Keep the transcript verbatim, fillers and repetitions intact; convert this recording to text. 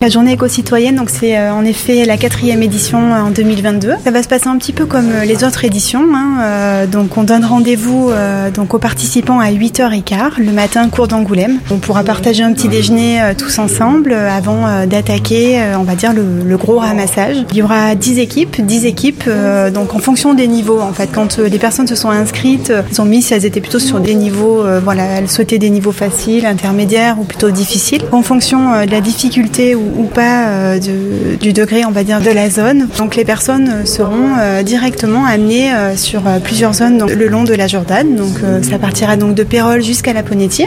La journée éco-citoyenne, donc c'est euh, en effet la quatrième édition euh, en deux mille vingt-deux. Ça va se passer un petit peu comme euh, les autres éditions. Hein, euh, donc on donne rendez-vous euh, donc aux participants à huit heures quinze le matin, cours d'Angoulême. On pourra partager un petit déjeuner euh, tous ensemble euh, avant euh, d'attaquer, euh, on va dire, le, le gros ramassage. Il y aura dix équipes, dix équipes euh, donc en fonction des niveaux. En fait, quand euh, les personnes se sont inscrites, euh, elles ont mis si elles étaient plutôt sur des niveaux, euh, voilà, elles souhaitaient des niveaux faciles, intermédiaires ou plutôt difficiles. En fonction euh, de la difficulté ou, ou pas euh, de, du degré, on va dire, de la zone. Donc les personnes seront euh, directement amenées euh, sur euh, plusieurs zones donc, le long de la Jordanne. Donc euh, ça partira donc de Pérol jusqu'à la Ponetier.